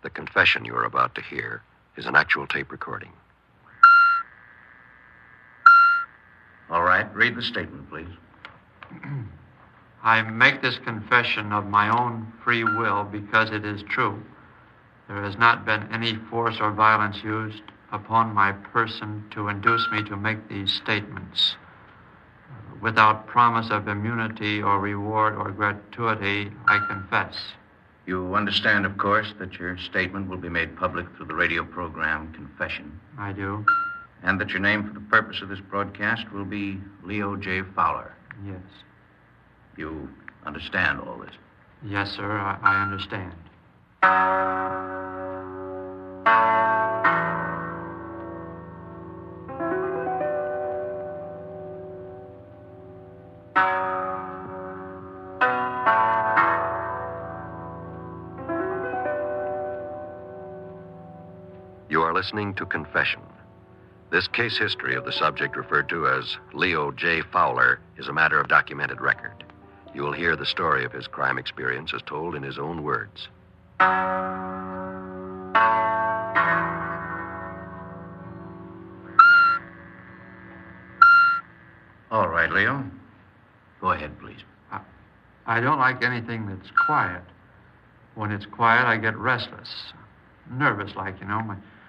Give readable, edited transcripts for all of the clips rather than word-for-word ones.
The confession you are about to hear is an actual tape recording. All right, read the statement, please. I make this confession of my own free will because it is true. There has not been any force or violence used upon my person to induce me to make these statements. Without promise of immunity or reward or gratuity, I confess. You understand, of course, that your statement will be made public through the radio program Confession. I do. And that your name for the purpose of this broadcast will be Leo J. Fowler. Yes. You understand all this? Yes, sir, I understand. You are listening to Confession. This case history of the subject referred to as Leo J. Fowler is a matter of documented record. You will hear the story of his crime experience as told in his own words. All right, Leo. Go ahead, please. I don't like anything that's quiet. When it's quiet, I get restless. Nervous, like, you know.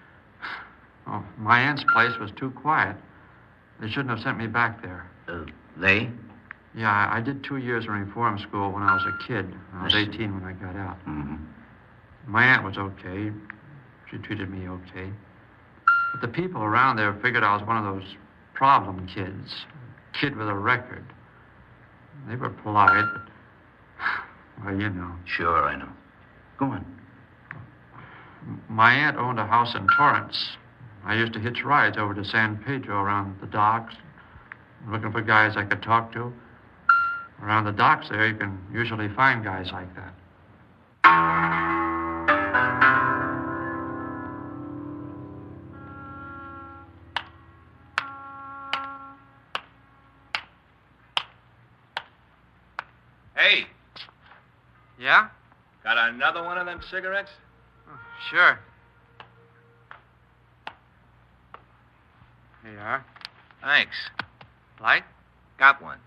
My aunt's place was too quiet. They shouldn't have sent me back there. They? Yeah, I did 2 years in reform school when I was a kid. I was 18 when I got out. Mm-hmm. My aunt was okay. She treated me okay. But the people around there figured I was one of those problem kids. Kid with a record. They were polite, but... Well, you know. Sure, I know. Go on. My aunt owned a house in Torrance. I used to hitch rides over to San Pedro around the docks, looking for guys I could talk to. Around the docks there, you can usually find guys like that. Hey, Yeah? got another one of them cigarettes? Sure. Here you are. Thanks. Light? Got one.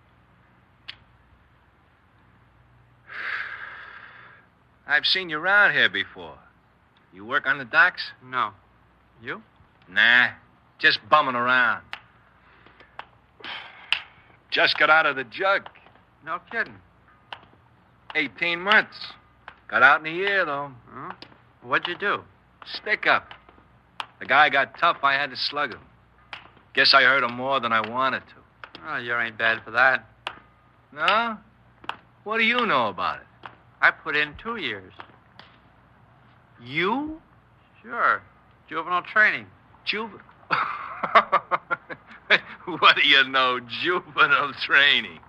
I've seen you around here before. You work on the docks? No. You? Nah, just bumming around. Just got out of the jug. No kidding. 18 months. Got out in a year, though. Huh? What'd you do? Stick up. The guy got tough, I had to slug him. Guess I hurt him more than I wanted to. Oh, you ain't bad for that. No? What do you know about it? I put in 2 years. You? Sure. Juvenile training. What do you know? Juvenile training.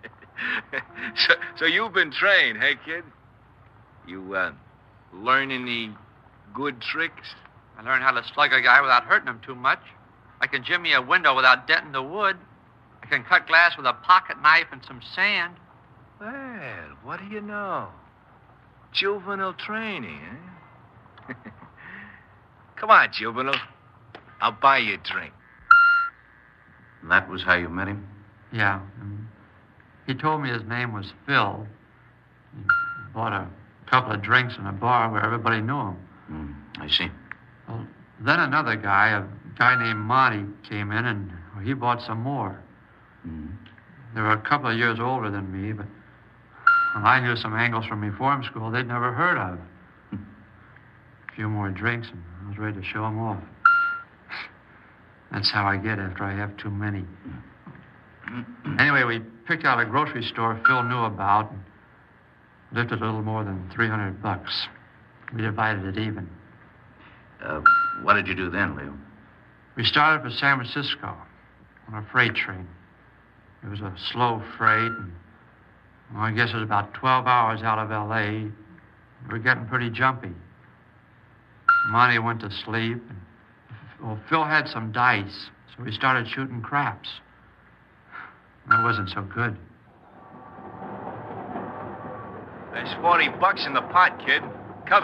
So you've been trained, hey, kid? You, learn any good tricks? I learned how to slug a guy without hurting him too much. I can jimmy a window without denting the wood. I can cut glass with a pocket knife and some sand. Well, what do you know? Juvenile training, eh? Come on, Juvenile. I'll buy you a drink. And that was how you met him? Yeah. He told me his name was Phil. He bought a couple of drinks in a bar where everybody knew him. I see. Well, then another guy, a guy named Monty, came in, and he bought some more. They were a couple of years older than me, but I knew some angles from reform school they'd never heard of. A few more drinks, and I was ready to show them off. That's how I get after I have too many. Anyway, we picked out a grocery store Phil knew about and lifted a little more than $300. We divided it even. What did you do then, Leo? We started for San Francisco on a freight train. It was a slow freight, and well, I guess it was about 12 hours out of L.A. We were getting pretty jumpy. Monty went to sleep, and well, Phil had some dice, so we started shooting craps. That wasn't so good. There's $40 in the pot, kid. Cover it.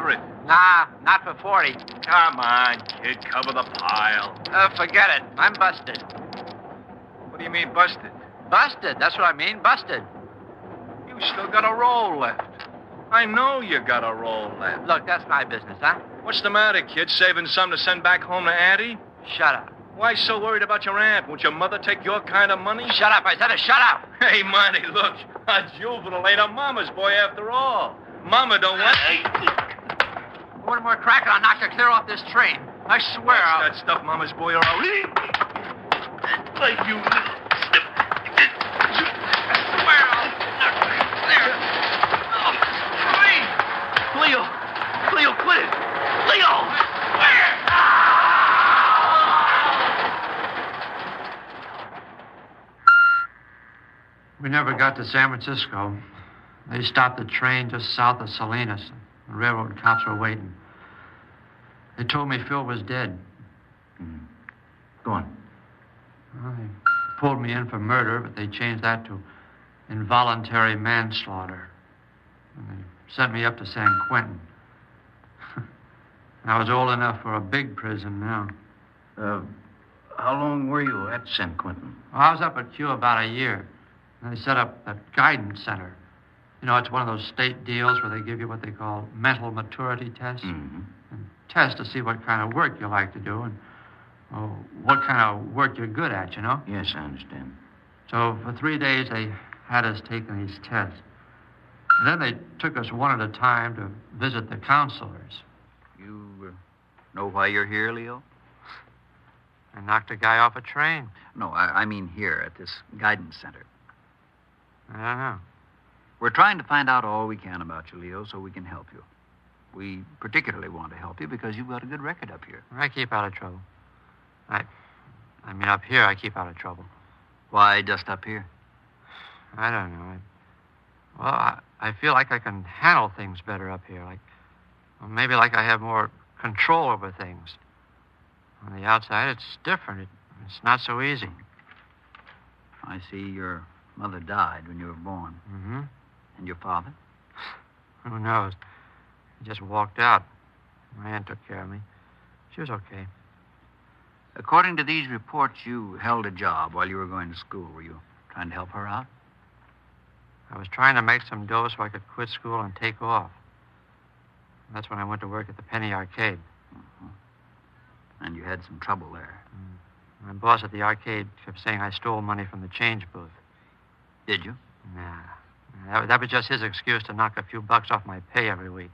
Nah, not for 40. Come on, kid. Cover the pile. Forget it. I'm busted. What do you mean, busted? Busted. That's what I mean. Busted. You still got a roll left. I know you got a roll left. Look, that's my business, huh? What's the matter, kid? Saving some to send back home to Auntie? Shut up. Why so worried about your aunt? Won't your mother take your kind of money? Shut up. I said it. Shut up. Hey, Monty, look. A juvenile ain't a mama's boy after all. Mama don't want... One more crack and I'll knock you clear off this train. I swear I'll... That stuff Mama's boy are out. Like you little snip. I swear I'll knock you clear. Oh, please. Leo, quit it. Leo! Where? We never got to San Francisco. They stopped the train just south of Salinas. The railroad cops were waiting. They told me Phil was dead. Go on. Well, they pulled me in for murder, but they changed that to involuntary manslaughter. And they sent me up to San Quentin. I was old enough for a big prison now. How long were you at San Quentin? Well, I was up at Q about a year. And they set up that guidance center. You know, it's one of those state deals where they give you what they call mental maturity tests. Mm-hmm. And tests to see what kind of work you like to do and what kind of work you're good at, you know? Yes, I understand. So for 3 days, they had us taking these tests. And then they took us one at a time to visit the counselors. You know why you're here, Leo? I knocked a guy off a train. No, I mean here at this guidance center. I don't know. We're trying to find out all we can about you, Leo, so we can help you. We particularly want to help you because you've got a good record up here. I keep out of trouble. I mean, up here, I keep out of trouble. Why just up here? I don't know. I feel like I can handle things better up here. Maybe like I have more control over things. On the outside, it's different. It's not so easy. I see your mother died when you were born. Mm-hmm. And your father? Who knows? He just walked out. My aunt took care of me. She was okay. According to these reports, you held a job while you were going to school. Were you trying to help her out? I was trying to make some dough so I could quit school and take off. That's when I went to work at the Penny Arcade. Mm-hmm. And you had some trouble there. My boss at the arcade kept saying I stole money from the change booth. Did you? Nah. That was just his excuse to knock a few bucks off my pay every week.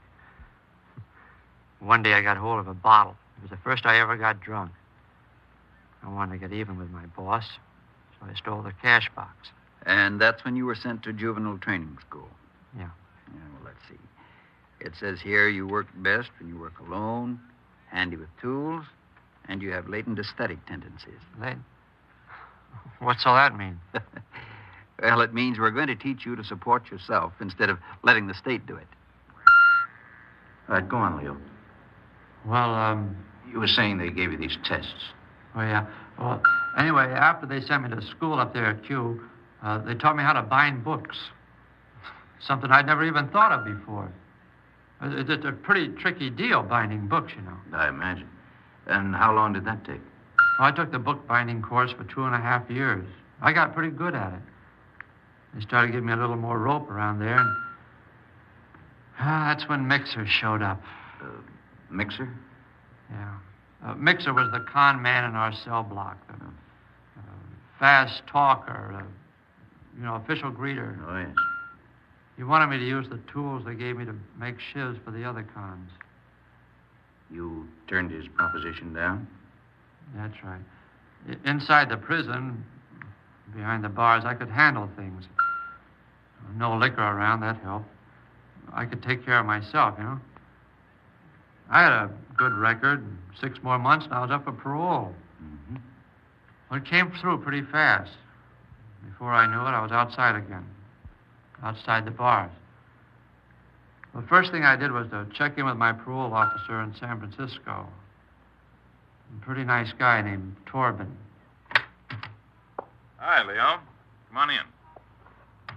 One day I got hold of a bottle. It was the first I ever got drunk. I wanted to get even with my boss, so I stole the cash box. And that's when you were sent to juvenile training school? Yeah. Well, let's see. It says here you work best when you work alone, handy with tools, and you have latent aesthetic tendencies. What's all that mean? Well, it means we're going to teach you to support yourself instead of letting the state do it. All right, go on, Leo. Well, You were saying they gave you these tests. Oh, yeah. Well, anyway, after they sent me to school up there at Q, they taught me how to bind books. Something I'd never even thought of before. It's a pretty tricky deal, binding books, you know. I imagine. And how long did that take? Well, I took the book binding course for 2.5 years. I got pretty good at it. They started giving me a little more rope around there, and that's when Mixer showed up. Mixer? Yeah. Mixer was the con man in our cell block. The fast talker, official greeter. Oh, yes. He wanted me to use the tools they gave me to make shivs for the other cons. You turned his proposition down? That's right. Inside the prison, behind the bars, I could handle things. No liquor around, that helped. I could take care of myself, you know. I had a good record. 6 more months, and I was up for parole. Mm-hmm. Well, it came through pretty fast. Before I knew it, I was outside again. Outside the bars. The first thing I did was to check in with my parole officer in San Francisco. A pretty nice guy named Torben. Hi, Leo. Come on in.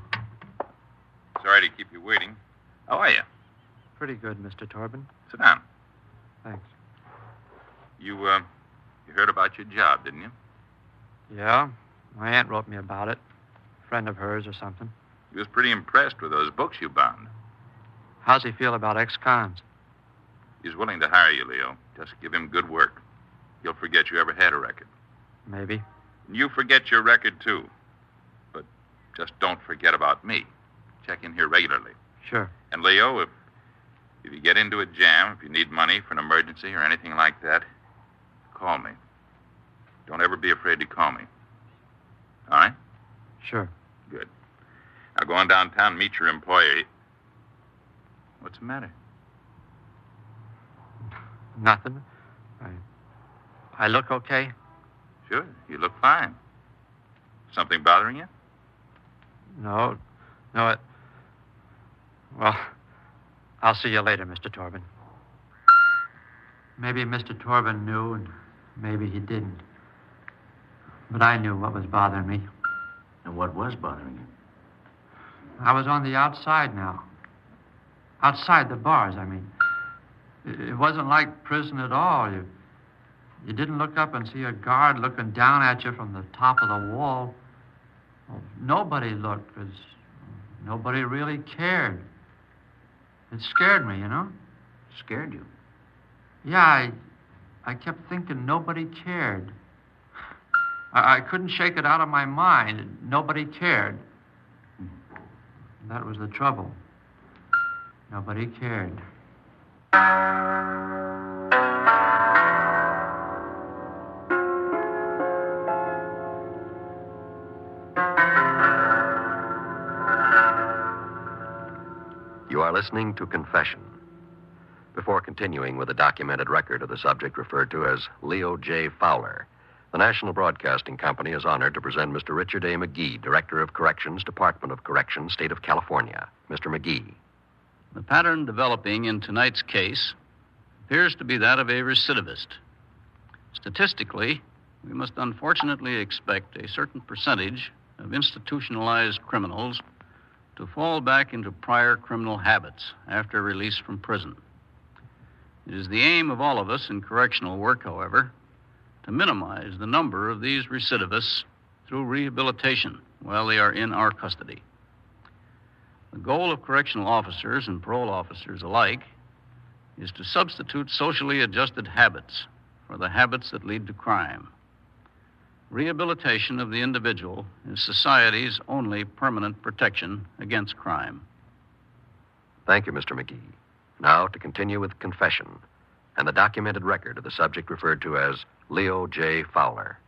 Sorry to keep you waiting. How are you? Pretty good, Mr. Torben. Sit down. You heard about your job, didn't you? Yeah, my aunt wrote me about it. A friend of hers or something. He was pretty impressed with those books you bound. How's he feel about ex-cons? He's willing to hire you, Leo. Just give him good work. He'll forget you ever had a record. Maybe. And you forget your record, too. But just don't forget about me. Check in here regularly. Sure. And, Leo, if you get into a jam, if you need money for an emergency or anything like that, call me. Don't ever be afraid to call me. All right? Sure. Good. Now go on downtown and meet your employer. What's the matter? Nothing. I look okay? Sure, you look fine. Something bothering you? No, well, I'll see you later, Mr. Torben. Maybe Mr. Torben knew, and maybe he didn't. But I knew what was bothering me. And what was bothering you? I was on the outside now. Outside the bars, I mean. It wasn't like prison at all. You didn't look up and see a guard looking down at you from the top of the wall. Well, nobody looked, because nobody really cared. It scared me, you know? Scared you? Yeah, I kept thinking nobody cared. I couldn't shake it out of my mind. Nobody cared. That was the trouble. Nobody cared. You are listening to Confession. Before continuing with a documented record of the subject referred to as Leo J. Fowler, the National Broadcasting Company is honored to present Mr. Richard A. McGee, Director of Corrections, Department of Corrections, State of California. Mr. McGee. The pattern developing in tonight's case appears to be that of a recidivist. Statistically, we must unfortunately expect a certain percentage of institutionalized criminals to fall back into prior criminal habits after release from prison. It is the aim of all of us in correctional work, however, to minimize the number of these recidivists through rehabilitation while they are in our custody. The goal of correctional officers and parole officers alike is to substitute socially adjusted habits for the habits that lead to crime. Rehabilitation of the individual is society's only permanent protection against crime. Thank you, Mr. McGee. Now to continue with Confession and the documented record of the subject referred to as Leo J. Fowler.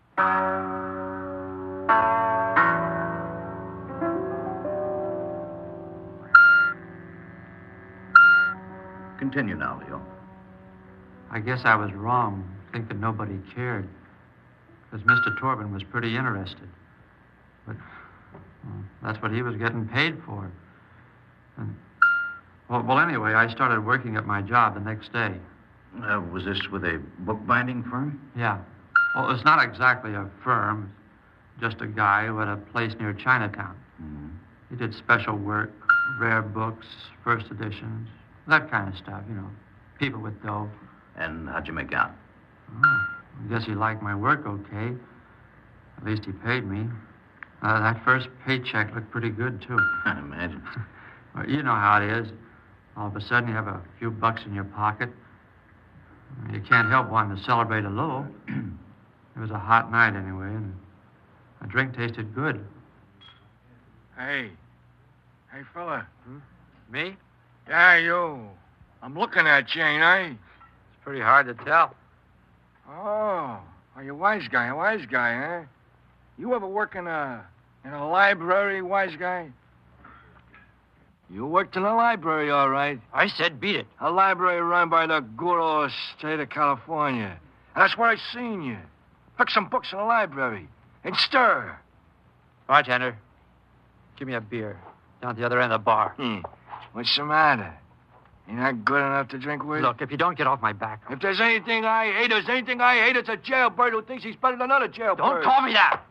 Continue now, Leo. I guess I was wrong, thinking nobody cared. Because Mr. Torben was pretty interested. But that's what he was getting paid for. And, well, anyway, I started working at my job the next day. Was this with a bookbinding firm? Yeah. Well, it's not exactly a firm. Just a guy who had a place near Chinatown. Mm-hmm. He did special work, rare books, first editions, that kind of stuff, you know. People with dough. And how'd you make out? Oh, I guess he liked my work okay. At least he paid me. That first paycheck looked pretty good, too. I imagine. Well, you know how it is. All of a sudden, you have a few bucks in your pocket. You can't help wanting to celebrate a little. It was a hot night anyway, and the drink tasted good. Hey, fella. Me? Yeah, you. I'm looking at you, ain't I? It's pretty hard to tell. Oh, you're a wise guy, huh? You ever work in a library, wise guy? You worked in a library, all right. I said beat it. A library run by the good old state of California. And that's where I seen you. Fix some books in the library. And stir. Bartender, give me a beer. Down at the other end of the bar. What's the matter? You're not good enough to drink with? Look, if you don't get off my back... If there's anything I hate, it's a jailbird who thinks he's better than another jailbird. Don't call me that!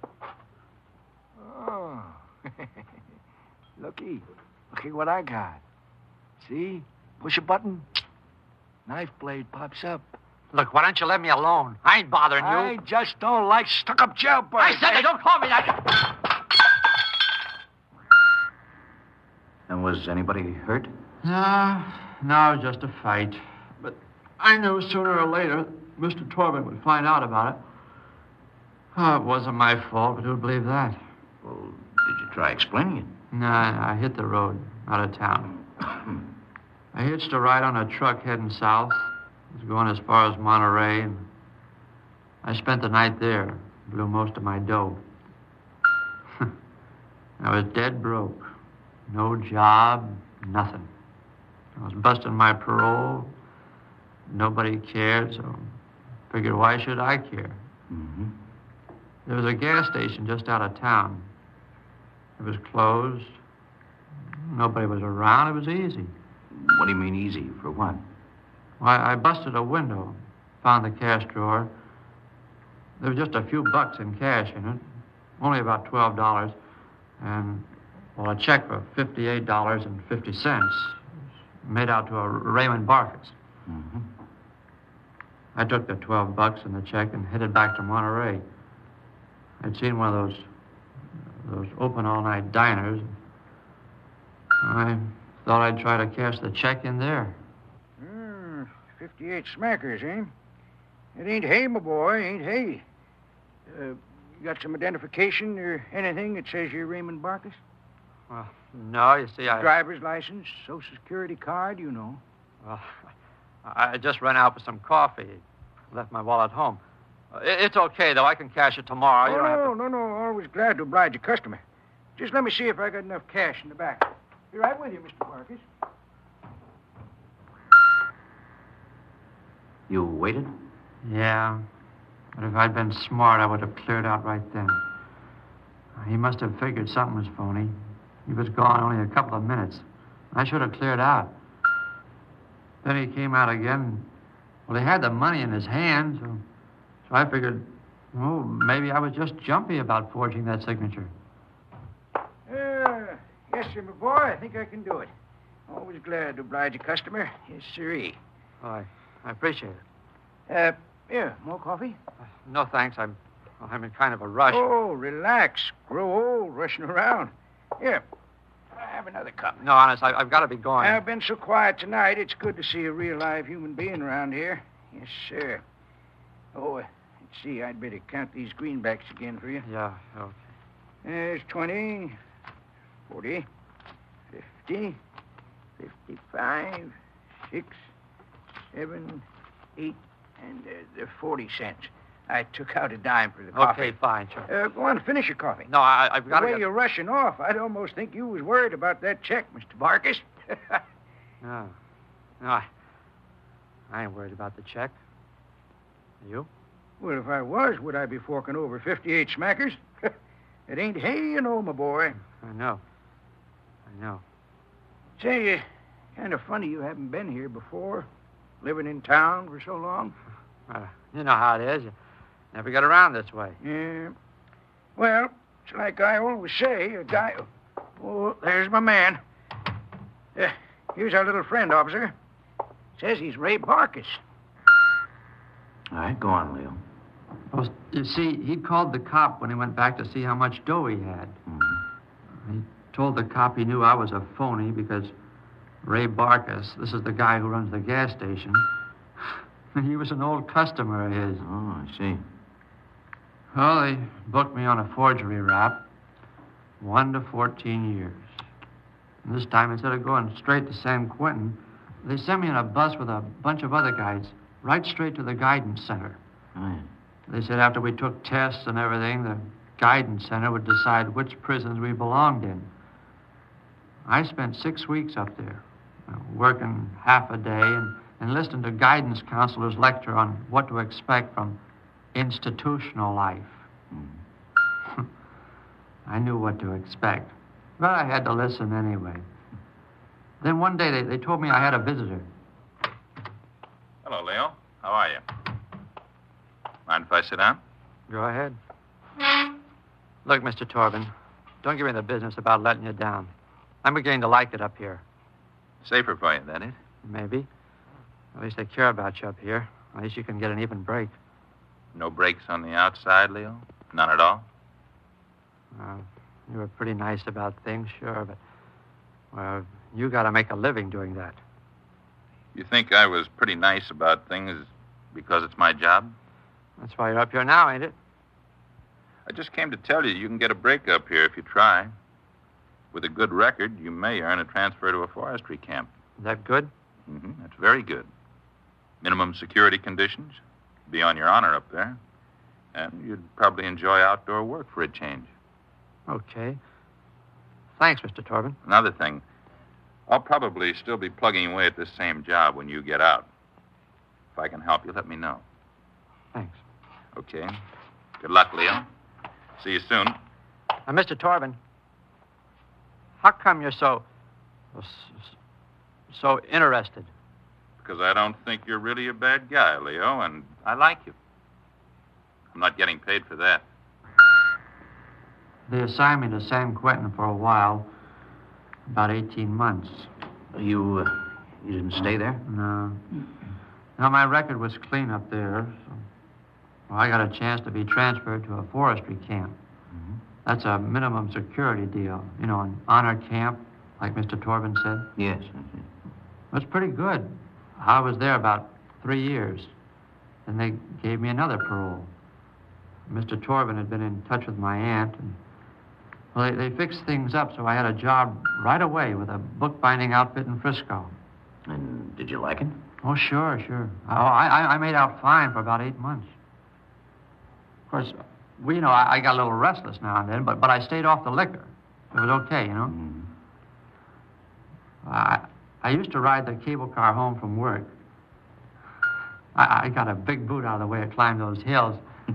Oh. Looky what I got. See? Push a button. Knife blade pops up. Look, why don't you let me alone? I ain't bothering you. I just don't like stuck-up jailbirds. I said they don't call me that. And was anybody hurt? No, it was just a fight. But I knew sooner or later Mr. Torben would find out about it. Oh, it wasn't my fault, but who'd believe that? Well, did you try explaining it? No, I hit the road out of town. I hitched a ride on a truck heading south. I was going as far as Monterey, and I spent the night there. Blew most of my dough. I was dead broke. No job, nothing. I was busting my parole. Nobody cared, so I figured, why should I care? Mm-hmm. There was a gas station just out of town. It was closed. Nobody was around. It was easy. What do you mean easy? For what? Well, I busted a window, found the cash drawer. There was just a few bucks in cash in it, only about $12, and, well, a check for $58.50 made out to a Raymond Barkus. Mm-hmm. I took the $12 and the check and headed back to Monterey. I'd seen one of those open all-night diners. I thought I'd try to cash the check in there. 58 smackers, eh? It ain't hay, my boy, ain't hay. You got some identification or anything that says you're Raymond Barkus? Well, no, you see, Driver's license, Social Security card, you know. Well, I just ran out for some coffee. Left my wallet home. It's okay, though. I can cash it tomorrow. No. Always glad to oblige a customer. Just let me see if I got enough cash in the back. Be right with you, Mr. Barkus. You waited? Yeah. But if I'd been smart, I would have cleared out right then. He must have figured something was phony. He was gone only a couple of minutes. I should have cleared out. Then he came out again. Well, he had the money in his hand, so I figured, oh, maybe I was just jumpy about forging that signature. Yes, sir, my boy. I think I can do it. Always glad to oblige a customer. Yes, sirree. Oh, I appreciate it. Here, more coffee? No, thanks. I'm in kind of a rush. Oh, relax. Grow old, rushing around. Here, have another cup. No, honest, I've got to be going. I've been so quiet tonight, it's good to see a real live human being around here. Yes, sir. Oh, let's see, I'd better count these greenbacks again for you. Yeah, okay. There's 20, 40, 50, 55, 6, 7, 8, and the 40 cents. I took out a dime for the coffee. Okay, fine, sure. Go on, finish your coffee. No, I've got to... The way you're rushing off, I'd almost think you was worried about that check, Mr. Barkus. No, I ain't worried about the check. Are you? Well, if I was, would I be forking over 58 smackers? It ain't hay, you know, my boy. I know. Say, kind of funny you haven't been here before, living in town for so long. You know how it is. You never get around this way. Yeah. Well, it's like I always say, a guy... Oh, there's my man. Here's our little friend, officer. Says he's Ray Barkus. All right, go on, Leo. Well, you see, he called the cop when he went back to see how much dough he had. Mm-hmm. He told the cop he knew I was a phony because Ray Barkus, this is the guy who runs the gas station, he was an old customer of his. Oh, I see. Well, they booked me on a forgery rap, 1 to 14 years. And this time, instead of going straight to San Quentin, they sent me in a bus with a bunch of other guys right straight to the guidance center. Oh, yeah. They said after we took tests and everything, the guidance center would decide which prisons we belonged in. I spent 6 weeks up there, working half a day and listening to guidance counselors lecture on what to expect from institutional life. Mm-hmm. I knew what to expect, but I had to listen anyway. Then one day they told me I had a visitor. Hello, Leo. How are you? Mind if I sit down? Go ahead. Look, Mr. Torben, don't give me the business about letting you down. I'm beginning to like it up here. Safer for you, that is? Maybe. At least they care about you up here. At least you can get an even break. No breaks on the outside, Leo? None at all? You were pretty nice about things, sure, but, well, you got to make a living doing that. You think I was pretty nice about things because it's my job? That's why you're up here now, ain't it? I just came to tell you can get a break up here if you try. With a good record, you may earn a transfer to a forestry camp. Is that good? Mm-hmm. That's very good. Minimum security conditions. Be on your honor up there. And you'd probably enjoy outdoor work for a change. Okay. Thanks, Mr. Torben. Another thing. I'll probably still be plugging away at this same job when you get out. If I can help you, let me know. Thanks. Okay. Good luck, Leo. See you soon. Mr. Torben, how come you're so interested? Because I don't think you're really a bad guy, Leo, and I like you. I'm not getting paid for that. They assigned me to San Quentin for a while, about 18 months. You didn't stay there? No. No, my record was clean up there, so well, I got a chance to be transferred to a forestry camp. Mm-hmm. That's a minimum security deal. You know, an honor camp, like Mr. Torben said. Yes. It's pretty good. I was there about 3 years. Then they gave me another parole. Mr. Torben had been in touch with my aunt, and well, they fixed things up, so I had a job right away with a bookbinding outfit in Frisco. And did you like it? Oh, sure. Oh, I made out fine for about 8 months. Of course, well, you know, I got a little restless now and then, but I stayed off the liquor. It was okay, you know. Mm-hmm. I used to ride the cable car home from work. I got a big boot out of the way to climb those hills.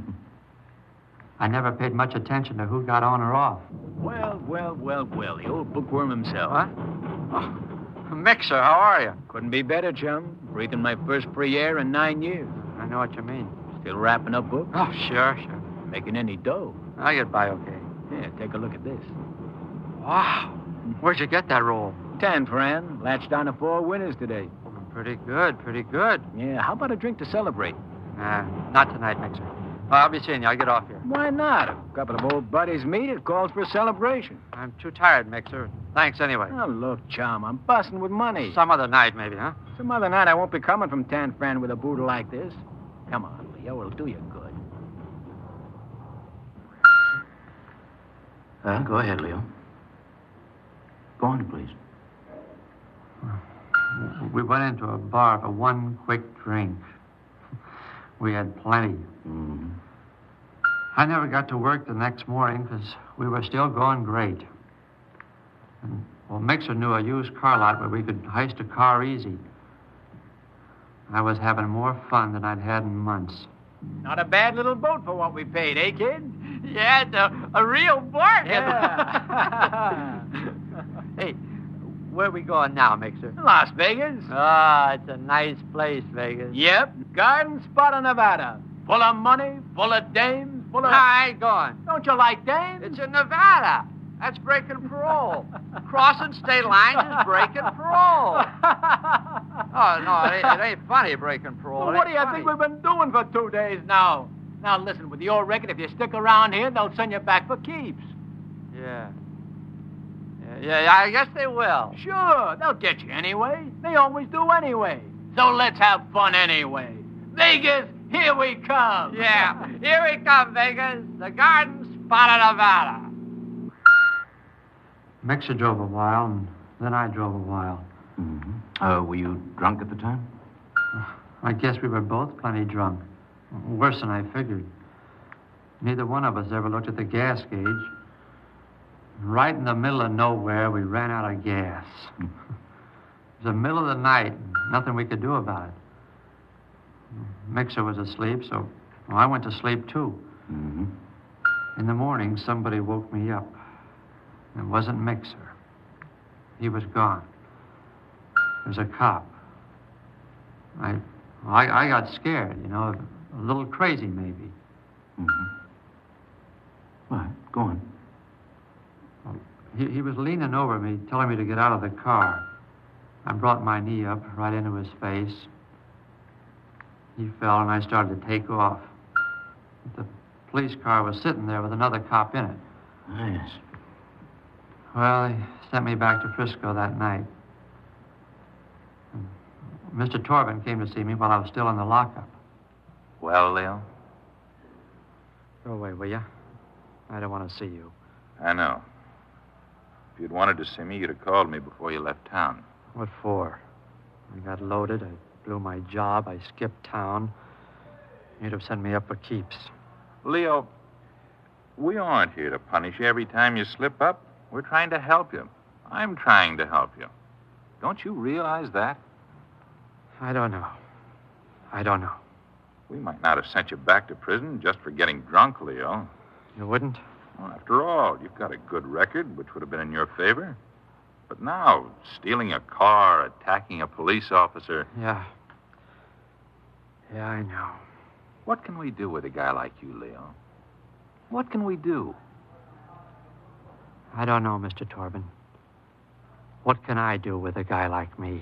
I never paid much attention to who got on or off. Well, the old bookworm himself. What? Oh, Mixer, how are you? Couldn't be better, chum. Breathing my first free air in 9 years. I know what you mean. Still wrapping up books? Oh, sure. Making any dough? I get by okay. Yeah, take a look at this. Wow. Where'd you get that roll? 10, Fran. Latched on to 4 winners today. Pretty good. Yeah, how about a drink to celebrate? Not tonight, Mixer. I'll be seeing you. I'll get off here. Why not? A couple of old buddies meet, it calls for a celebration. I'm too tired, Mixer. Thanks anyway. Oh, look, chum, I'm busting with money. Some other night, maybe, huh? Some other night I won't be coming from Tan Fran with a boodle like this. Come on, Leo, it'll do you good. Go ahead, Leo. Go on, please. We went into a bar for one quick drink. We had plenty. Mm-hmm. I never got to work the next morning because we were still going great. And, well, Mixer knew a used car lot where we could heist a car easy. I was having more fun than I'd had in months. Not a bad little boat for what we paid, eh, kid? Yeah, it's a real bargain. Yeah. Hey, where are we going now, Mixer? Las Vegas. Ah, it's a nice place, Vegas. Yep, garden spot of Nevada. Full of money, full of dames, full of... I ain't going. Don't you like dames? It's in Nevada. That's breaking parole. Crossing state lines is breaking parole. Oh, no, it ain't funny breaking parole. Well, what do you think we've been doing for 2 days now? Now, listen, with your record, if you stick around here, they'll send you back for keeps. Yeah, I guess they will. Sure, they'll get you anyway. They always do anyway. So let's have fun anyway. Vegas, here we come. Yeah, here we come, Vegas. The garden spot of Nevada. Mixer drove a while, and then I drove a while. Mm-hmm. Were you drunk at the time? I guess we were both plenty drunk. Worse than I figured. Neither one of us ever looked at the gas gauge. Right in the middle of nowhere, we ran out of gas. It was the middle of the night, and nothing we could do about it. Mixer was asleep, so I went to sleep, too. Mm-hmm. In the morning, somebody woke me up. It wasn't Mixer. He was gone. It was a cop. I got scared, you know, a little crazy, maybe. Mm-hmm. Well, go on. He was leaning over me, telling me to get out of the car. I brought my knee up right into his face. He fell, and I started to take off. The police car was sitting there with another cop in it. Yes. Well, they sent me back to Frisco that night. Mr. Torben came to see me while I was still in the lockup. Well, Leo? Go away, will you? I don't want to see you. I know. If you'd wanted to see me, you'd have called me before you left town. What for? I got loaded. I blew my job. I skipped town. You'd have sent me up for keeps. Leo, we aren't here to punish you every time you slip up. We're trying to help you. I'm trying to help you. Don't you realize that? I don't know. I don't know. We might not have sent you back to prison just for getting drunk, Leo. You wouldn't? Well, after all, you've got a good record, which would have been in your favor. But now, stealing a car, attacking a police officer... Yeah. Yeah, I know. What can we do with a guy like you, Leo? What can we do? I don't know, Mr. Torben. What can I do with a guy like me?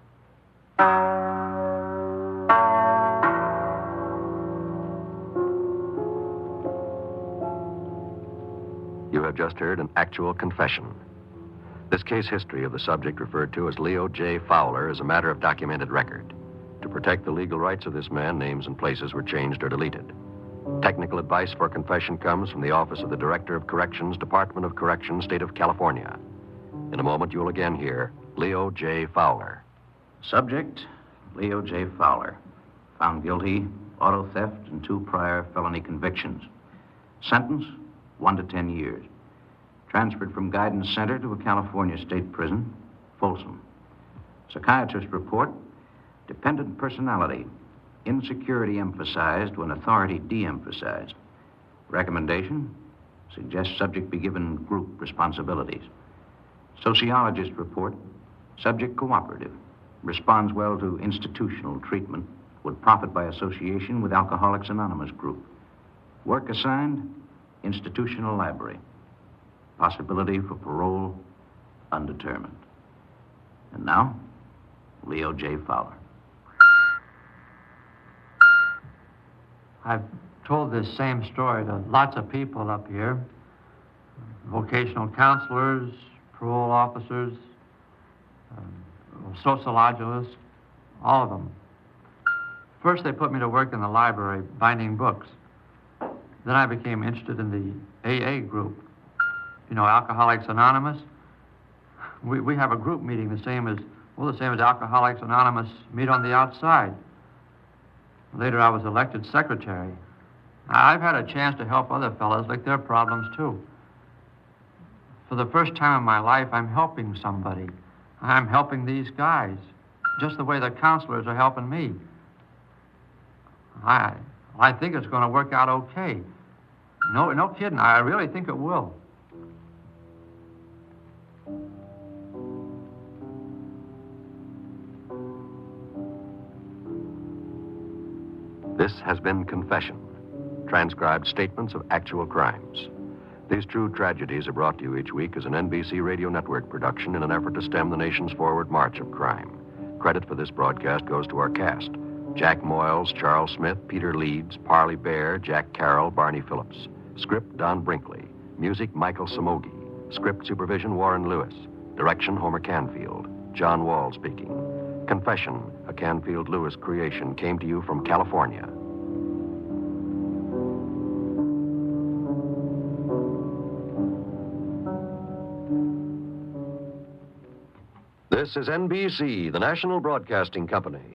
You have just heard an actual confession. This case history of the subject referred to as Leo J. Fowler is a matter of documented record. To protect the legal rights of this man, names and places were changed or deleted. Technical advice for confession comes from the Office of the Director of Corrections, Department of Corrections, State of California. In a moment, you'll again hear Leo J. Fowler. Subject, Leo J. Fowler. Found guilty, auto theft, and 2 prior felony convictions. Sentence, 1 to 10 years. Transferred from Guidance Center to a California state prison, Folsom. Psychiatrist report, dependent personality. Insecurity emphasized when authority de-emphasized. Recommendation, suggest subject be given group responsibilities. Sociologist report, subject cooperative. Responds well to institutional treatment. Would profit by association with Alcoholics Anonymous group. Work assigned, institutional library. Possibility for parole, undetermined. And now, Leo J. Fowler. I've told this same story to lots of people up here. Vocational counselors, parole officers, sociologists, all of them. First, they put me to work in the library binding books. Then I became interested in the AA group. You know, Alcoholics Anonymous. We have a group meeting the same as Alcoholics Anonymous meet on the outside. Later, I was elected secretary. I've had a chance to help other fellows like their problems, too. For the first time in my life, I'm helping somebody. I'm helping these guys, just the way the counselors are helping me. I think it's going to work out okay. No kidding. I really think it will. This has been Confession, transcribed statements of actual crimes. These true tragedies are brought to you each week as an NBC Radio Network production in an effort to stem the nation's forward march of crime. Credit for this broadcast goes to our cast: Jack Moyles, Charles Smith, Peter Leeds, Parley Bear, Jack Carroll, Barney Phillips. Script, Don Brinkley. Music, Michael Samogi. Script supervision, Warren Lewis. Direction, Homer Canfield. John Wall speaking. Confession, a Canfield-Lewis creation, came to you from California. This is NBC, the national broadcasting company.